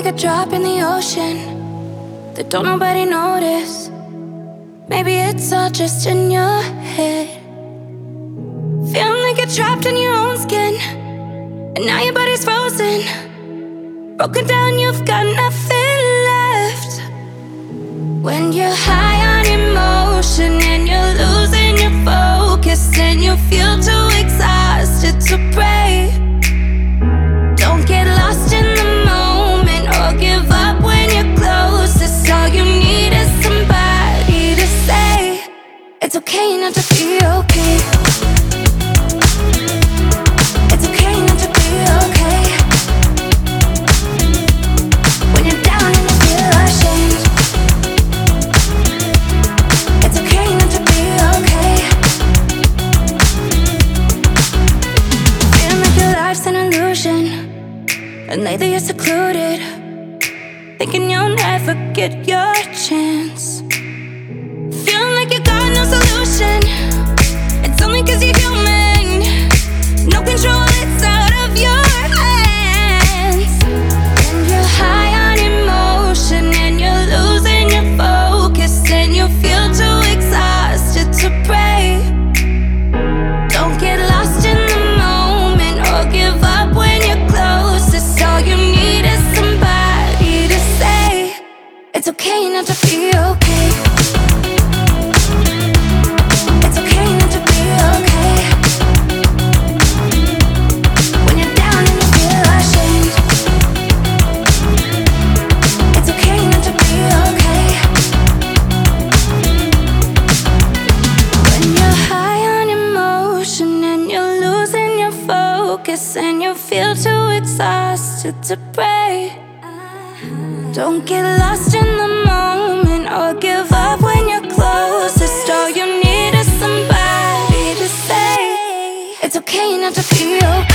a drop in the ocean that don't nobody notice. Maybe it's all just in your head. Feeling like you're trapped in your own skin, and now your body's frozen. Broken down, you've got nothing left. When you're high on emotion and you're losing your focus, and you feel too exhausted to pray. Don't get lost in the moment or give up when you're closest. All you need is somebody to say it's okay not to be okay. It's okay not to be okay. When you're down and you feel ashamed, it's okay not to be okay. Feeling like your life's an illusion, and lately you're secluded, thinking you'll never get your chance. Feeling like you got no solution. It's only 'cause you're human. No control, it's out of your hands. And you're high on emotion and you're losing your focus, and you feel too exhausted to pray. Don't get lost in the moment or give up when you're closest. All you need is somebody to say it's okay not to be okay. It's okay not to be okay. When you're down and you feel ashamed, it's okay not to be okay. When you're high on emotion and you're losing your focus, and you feel too exhausted to pray. Don't get lost in the moment or give up when you're closest. All you need is somebody to say it's okay not to be okay.